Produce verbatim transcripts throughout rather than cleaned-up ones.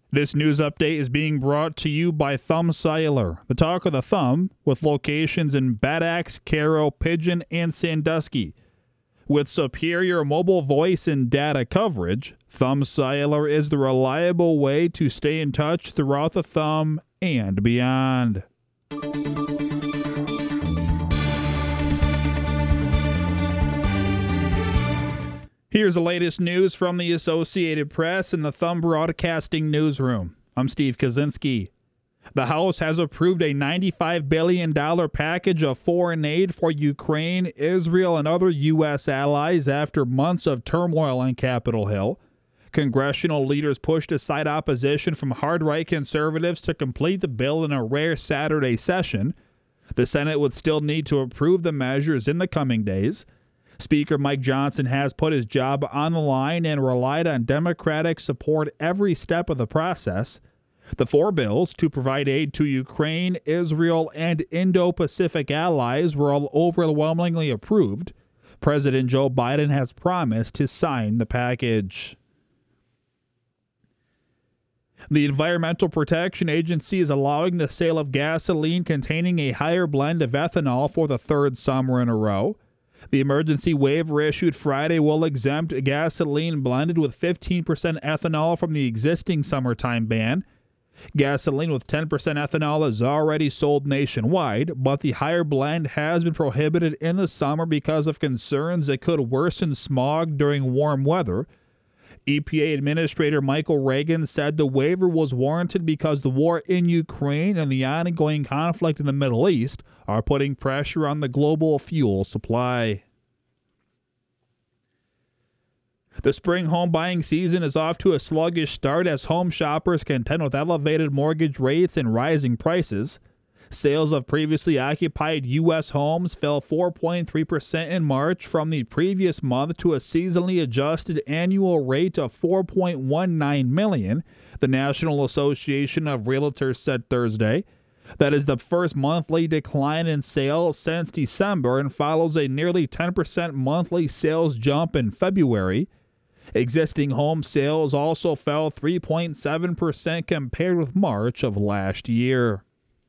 This news update is being brought to you by Thumb Cellular, the talk of the thumb, with locations in Bad Axe, Caro, Pigeon, and Sandusky. With superior mobile voice and data coverage, Thumb Cellular is the reliable way to stay in touch throughout the thumb and beyond. Here's the latest news from the Associated Press and the Thumb Broadcasting Newsroom. I'm Steve Kaczynski. The House has approved a ninety-five billion dollars package of foreign aid for Ukraine, Israel, and other U S allies after months of turmoil on Capitol Hill. Congressional leaders pushed aside opposition from hard-right conservatives to complete the bill in a rare Saturday session. The Senate would still need to approve the measures in the coming days. Speaker Mike Johnson has put his job on the line and relied on Democratic support every step of the process. The four bills to provide aid to Ukraine, Israel, and Indo-Pacific allies were all overwhelmingly approved. President Joe Biden has promised to sign the package. The Environmental Protection Agency is allowing the sale of gasoline containing a higher blend of ethanol for the third summer in a row. The emergency waiver issued Friday will exempt gasoline blended with fifteen percent ethanol from the existing summertime ban. Gasoline with ten percent ethanol is already sold nationwide, but the higher blend has been prohibited in the summer because of concerns it could worsen smog during warm weather. E P A Administrator Michael Regan said the waiver was warranted because the war in Ukraine and the ongoing conflict in the Middle East are putting pressure on the global fuel supply. The spring home buying season is off to a sluggish start as home shoppers contend with elevated mortgage rates and rising prices. Sales of previously occupied U S homes fell four point three percent in March from the previous month to a seasonally adjusted annual rate of four point one nine million, the National Association of Realtors said Thursday. That is the first monthly decline in sales since December and follows a nearly ten percent monthly sales jump in February. Existing home sales also fell three point seven percent compared with March of last year.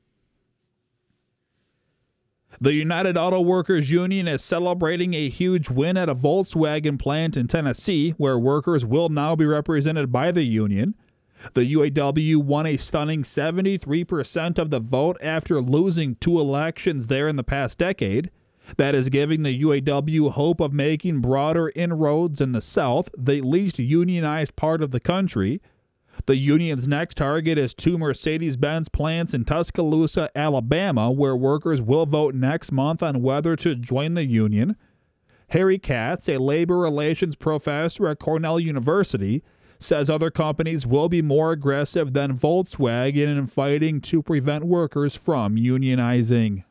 The United Auto Workers Union is celebrating a huge win at a Volkswagen plant in Tennessee, where workers will now be represented by the union. The U A W won a stunning seventy-three percent of the vote after losing two elections there in the past decade. That is giving the U A W hope of making broader inroads in the South, the least unionized part of the country. The union's next target is two Mercedes-Benz plants in Tuscaloosa, Alabama, where workers will vote next month on whether to join the union. Harry Katz, a labor relations professor at Cornell University, says other companies will be more aggressive than Volkswagen in fighting to prevent workers from unionizing.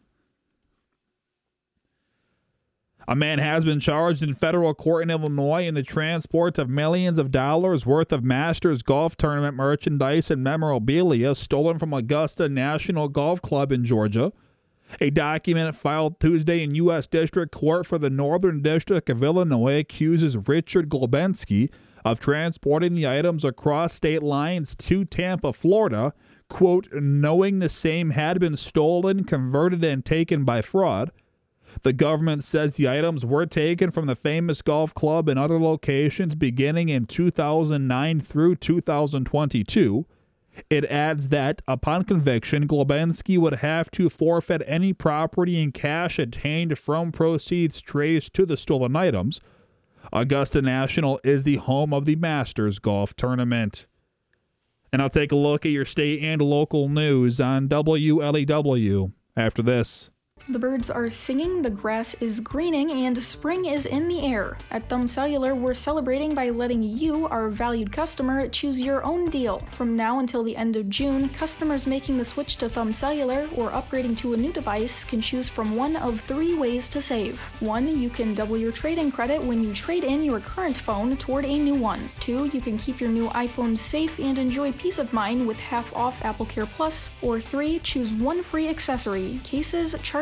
A man has been charged in federal court in Illinois in the transport of millions of dollars worth of Masters Golf Tournament merchandise and memorabilia stolen from Augusta National Golf Club in Georgia. A document filed Tuesday in U S District Court for the Northern District of Illinois accuses Richard Globensky of transporting the items across state lines to Tampa, Florida, quote, knowing the same had been stolen, converted, and taken by fraud. The government says the items were taken from the famous golf club and other locations beginning in two thousand nine through two thousand twenty-two. It adds that, upon conviction, Globensky would have to forfeit any property and cash attained from proceeds traced to the stolen items. Augusta National is the home of the Masters Golf Tournament. And I'll take a look at your state and local news on W L E W after this. The birds are singing, the grass is greening, and spring is in the air. At Thumb Cellular, we're celebrating by letting you, our valued customer, choose your own deal. From now until the end of June, customers making the switch to Thumb Cellular or upgrading to a new device can choose from one of three ways to save. One, you can double your trade-in credit when you trade in your current phone toward a new one. Two, you can keep your new iPhone safe and enjoy peace of mind with half off AppleCare Plus. Or three, choose one free accessory: cases, chargers,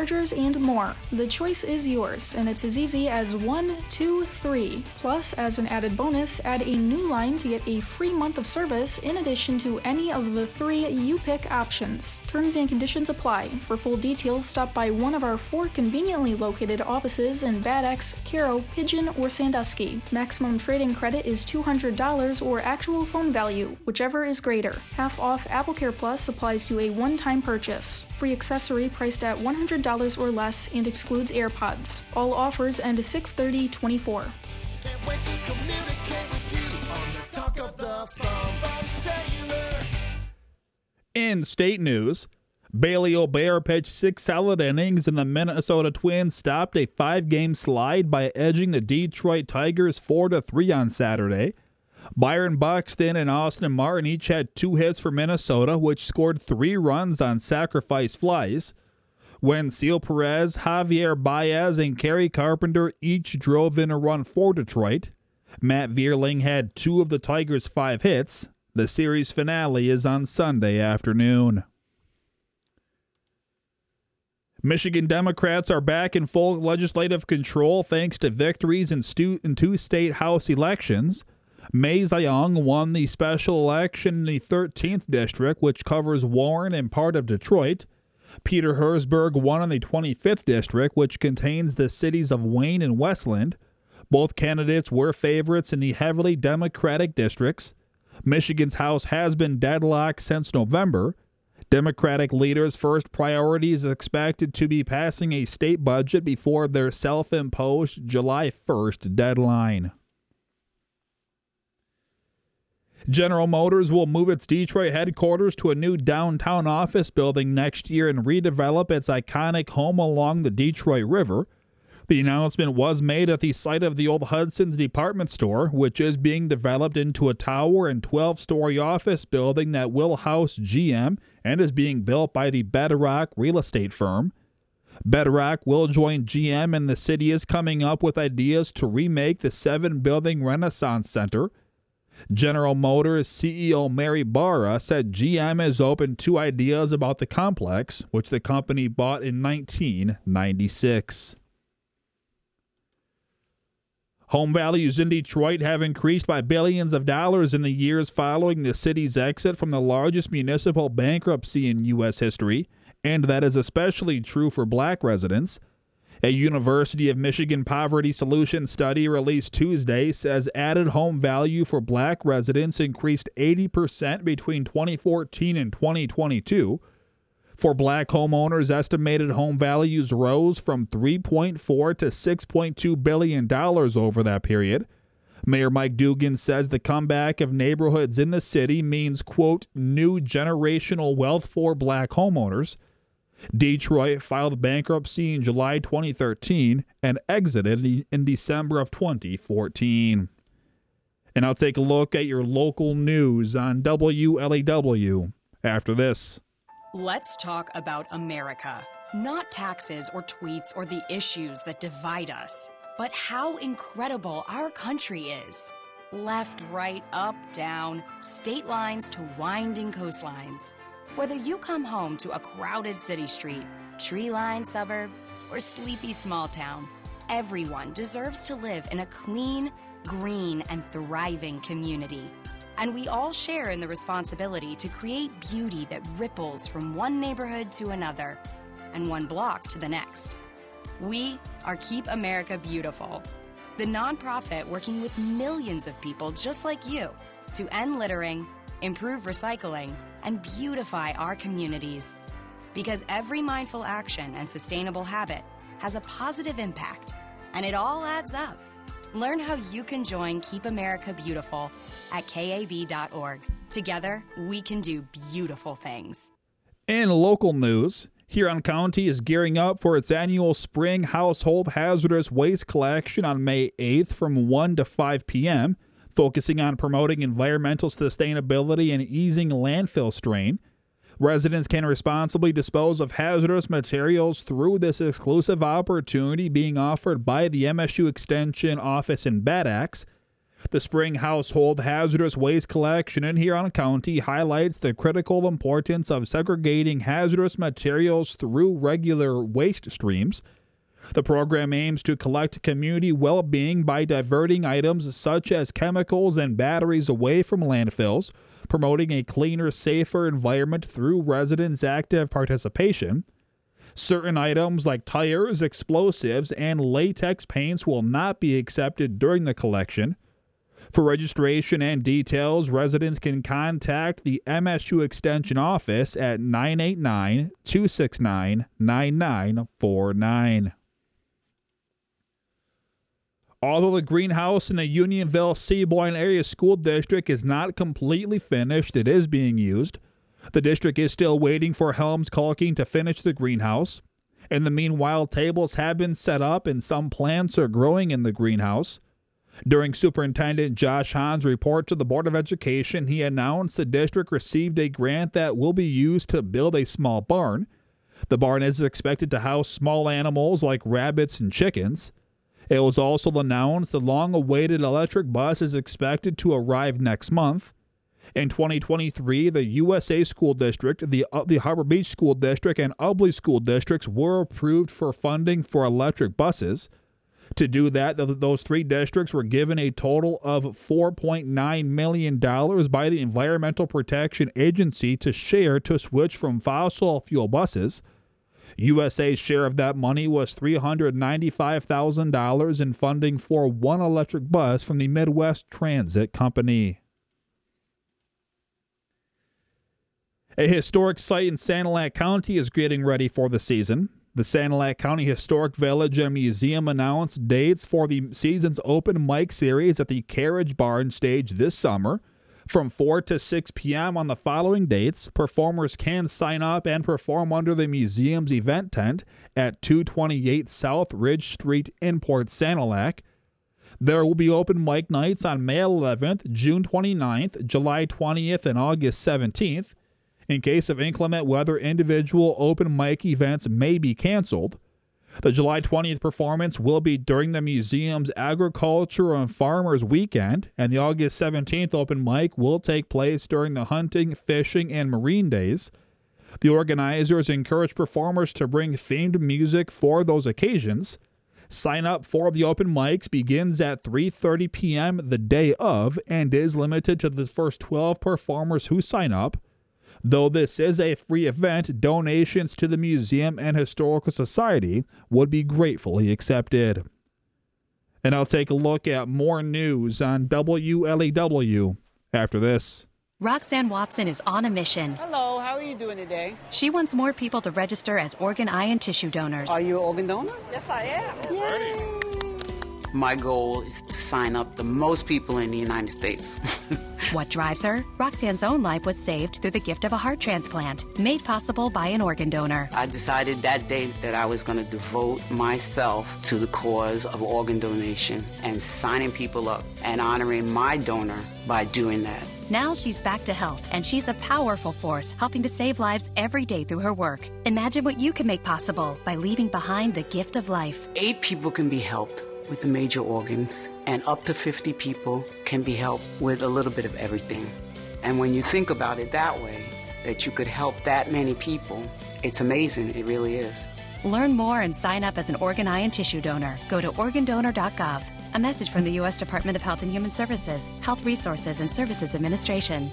chargers, and more. The choice is yours, and it's as easy as one, two, three. Plus, as an added bonus, add a new line to get a free month of service in addition to any of the three you pick options. Terms and conditions apply. For full details, stop by one of our four conveniently located offices in Bad Axe, Caro, Pigeon, or Sandusky. Maximum trade-in credit is two hundred dollars or actual phone value, whichever is greater. Half off AppleCare Plus applies to a one-time purchase. Free accessory priced at one hundred dollars or less and excludes AirPods. All offers end six thirty twenty-four. Can't wait to communicate with you on the talk of the phone from Cellular. In state news, Bailey O'Bear pitched six solid innings, and the Minnesota Twins stopped a five-game slide by edging the Detroit Tigers four to three on Saturday. Byron Buxton and Austin Martin each had two hits for Minnesota, which scored three runs on sacrifice flies. Wencesil Perez, Javier Baez, and Kerry Carpenter each drove in a run for Detroit. Matt Vierling had two of the Tigers' five hits. The series finale is on Sunday afternoon. Michigan Democrats are back in full legislative control thanks to victories in, stu- in two state House elections. Mei Zayong won the special election in the thirteenth District, which covers Warren and part of Detroit. Peter Herzberg won in the twenty-fifth District, which contains the cities of Wayne and Westland. Both candidates were favorites in the heavily Democratic districts. Michigan's House has been deadlocked since November. Democratic leaders' first priority is expected to be passing a state budget before their self-imposed July first deadline. General Motors will move its Detroit headquarters to a new downtown office building next year and redevelop its iconic home along the Detroit River. The announcement was made at the site of the old Hudson's department store, which is being developed into a tower and twelve-story office building that will house G M and is being built by the Bedrock real estate firm. Bedrock will join G M, and the city is coming up with ideas to remake the seven-building Renaissance Center. General Motors C E O Mary Barra said G M is open to ideas about the complex, which the company bought in nineteen ninety-six. Home values in Detroit have increased by billions of dollars in the years following the city's exit from the largest municipal bankruptcy in U S history, and that is especially true for black residents. A University of Michigan Poverty Solutions study released Tuesday says added home value for black residents increased eighty percent between twenty fourteen and twenty twenty-two. For black homeowners, estimated home values rose from three point four to six point two billion dollars over that period. Mayor Mike Dugan says the comeback of neighborhoods in the city means, quote, new generational wealth for black homeowners. Detroit filed bankruptcy in July twenty thirteen and exited in December of twenty fourteen. And I'll take a look at your local news on W L A W after this. Let's talk about America. Not taxes or tweets or the issues that divide us, but how incredible our country is. Left, right, up, down, state lines to winding coastlines. Whether you come home to a crowded city street, tree-lined suburb, or sleepy small town, everyone deserves to live in a clean, green, and thriving community. And we all share in the responsibility to create beauty that ripples from one neighborhood to another and one block to the next. We are Keep America Beautiful, the nonprofit working with millions of people just like you to end littering, improve recycling, and beautify our communities. Because every mindful action and sustainable habit has a positive impact, and it all adds up. Learn how you can join Keep America Beautiful at K A B dot org. Together, we can do beautiful things. In local news, Huron County is gearing up for its annual spring household hazardous waste collection on May eighth from one to five p.m., focusing on promoting environmental sustainability and easing landfill strain. Residents can responsibly dispose of hazardous materials through this exclusive opportunity being offered by the M S U Extension office in Bad Axe. The spring household hazardous waste collection in Huron County highlights the critical importance of segregating hazardous materials through regular waste streams. The program aims to collect community well-being by diverting items such as chemicals and batteries away from landfills, promoting a cleaner, safer environment through residents' active participation. Certain items like tires, explosives, and latex paints will not be accepted during the collection. For registration and details, residents can contact the M S U Extension office at nine eight nine, two six nine, nine nine four nine. Although the greenhouse in the Unionville Seaboyne Area School District is not completely finished, it is being used. The district is still waiting for Helms Caulking to finish the greenhouse. In the meanwhile, tables have been set up and some plants are growing in the greenhouse. During Superintendent Josh Hahn's report to the Board of Education, he announced the district received a grant that will be used to build a small barn. The barn is expected to house small animals like rabbits and chickens. It was also announced the long-awaited electric bus is expected to arrive next month. In twenty twenty-three, the U S A School District, the, uh, the Harbor Beach School District, and Ubly School Districts were approved for funding for electric buses. To do that, th- those three districts were given a total of four point nine million dollars by the Environmental Protection Agency to share to switch from fossil fuel buses. U S A's share of that money was three hundred ninety-five thousand dollars in funding for one electric bus from the Midwest Transit Company. A historic site in Sanilac County is getting ready for the season. The Sanilac County Historic Village and Museum announced dates for the season's open mic series at the Carriage Barn stage this summer. From four to six p.m. on the following dates, performers can sign up and perform under the museum's event tent at two twenty-eight South Ridge Street in Port Sanilac. There will be open mic nights on May eleventh, June twenty-ninth, July twentieth, and August seventeenth. In case of inclement weather, individual open mic events may be canceled. The July twentieth performance will be during the museum's Agriculture and Farmers Weekend, and the August seventeenth open mic will take place during the Hunting, Fishing, and Marine Days. The organizers encourage performers to bring themed music for those occasions. Sign up for the open mics begins at three thirty p.m. the day of and is limited to the first twelve performers who sign up. Though this is a free event, donations to the Museum and Historical Society would be gratefully accepted. And I'll take a look at more news on W L E W after this. Roxanne Watson is on a mission. Hello, how are you doing today? She wants more people to register as organ, eye, and tissue donors. Are you an organ donor? Yes, I am. Yay! My goal is to sign up the most people in the United States. What drives her? Roxanne's own life was saved through the gift of a heart transplant, made possible by an organ donor. I decided that day that I was going to devote myself to the cause of organ donation and signing people up and honoring my donor by doing that. Now she's back to health, and she's a powerful force helping to save lives every day through her work. Imagine what you can make possible by leaving behind the gift of life. Eight people can be helped with the major organs, and up to fifty people can be helped with a little bit of everything. And when you think about it that way, that you could help that many people, it's amazing. It really is. Learn more and sign up as an organ, eye, and tissue donor. Go to organ donor dot gov. A message from the U S Department of Health and Human Services, Health Resources and Services Administration.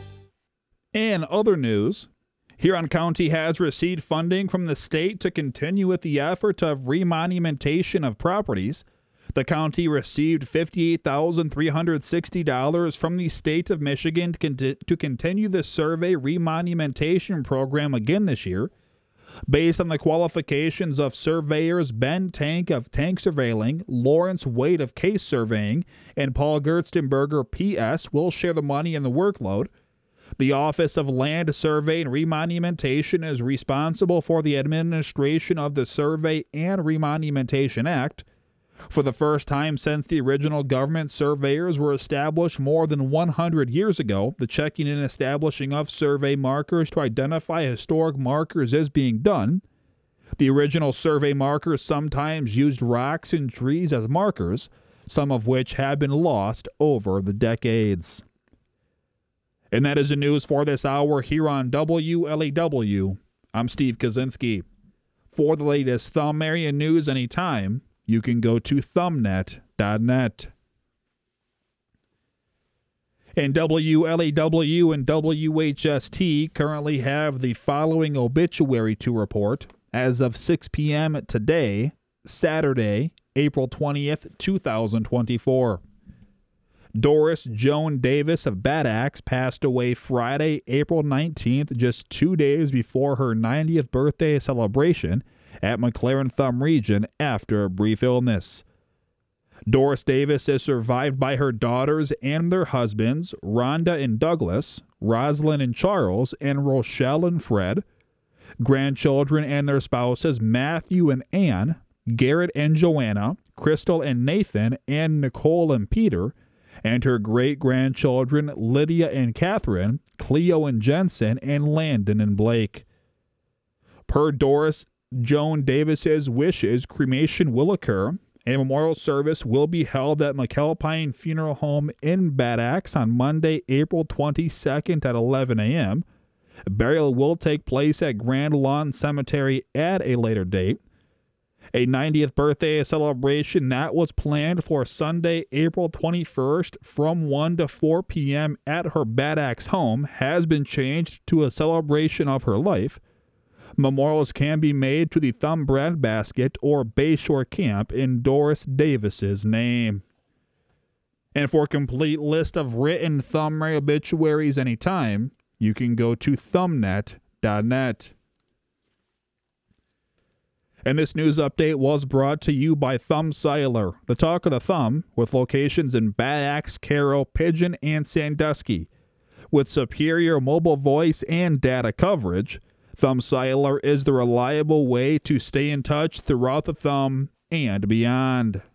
In other news, Huron County has received funding from the state to continue with the effort of remonumentation of properties. The county received fifty-eight thousand three hundred sixty dollars from the state of Michigan to, con- to continue the survey remonumentation program again this year. Based on the qualifications of surveyors Ben Tank of Tank Surveying, Lawrence Wade of Case Surveying, and Paul Gerstenberger P S will share the money and the workload. The Office of Land Survey and Remonumentation is responsible for the administration of the Survey and Remonumentation Act. For the first time since the original government surveyors were established more than one hundred years ago, the checking and establishing of survey markers to identify historic markers is being done. The original survey markers sometimes used rocks and trees as markers. some of which have been lost over the decades. And that is the news for this hour here on W L A W. I'm Steve Kaczynski. For the latest Thumb area news anytime, you can go to thumbnet dot net. And W L A W and W H S T currently have the following obituary to report as of six p.m. today, Saturday, April twentieth, two thousand twenty-four. Doris Joan Davis of Bad Axe passed away Friday, April nineteenth, just two days before her ninetieth birthday celebration at McLaren Thumb Region after a brief illness. Doris Davis is survived by her daughters and their husbands, Rhonda and Douglas, Rosalind and Charles, and Rochelle and Fred, grandchildren and their spouses, Matthew and Ann, Garrett and Joanna, Crystal and Nathan, and Nicole and Peter, and her great-grandchildren, Lydia and Catherine, Cleo and Jensen, and Landon and Blake. Per Doris Joan Davis's wishes, cremation will occur. A memorial service will be held at McAlpine Funeral Home in Bad Axe on Monday, April twenty-second at eleven a.m. Burial will take place at Grand Lawn Cemetery at a later date. A ninetieth birthday celebration that was planned for Sunday, April twenty-first from one to four p.m. at her Bad Axe home has been changed to a celebration of her life. Memorials can be made to the Thumb Breadbasket or Bayshore Camp in Doris Davis's name. And for a complete list of written Thumb area obituaries anytime, you can go to thumbnet dot net. And this news update was brought to you by Thumb Cellular, the talk of the thumb, with locations in Bad Axe, Carroll, Pigeon, and Sandusky. With superior mobile voice and data coverage, Thumb Cellular is the reliable way to stay in touch throughout the Thumb and beyond.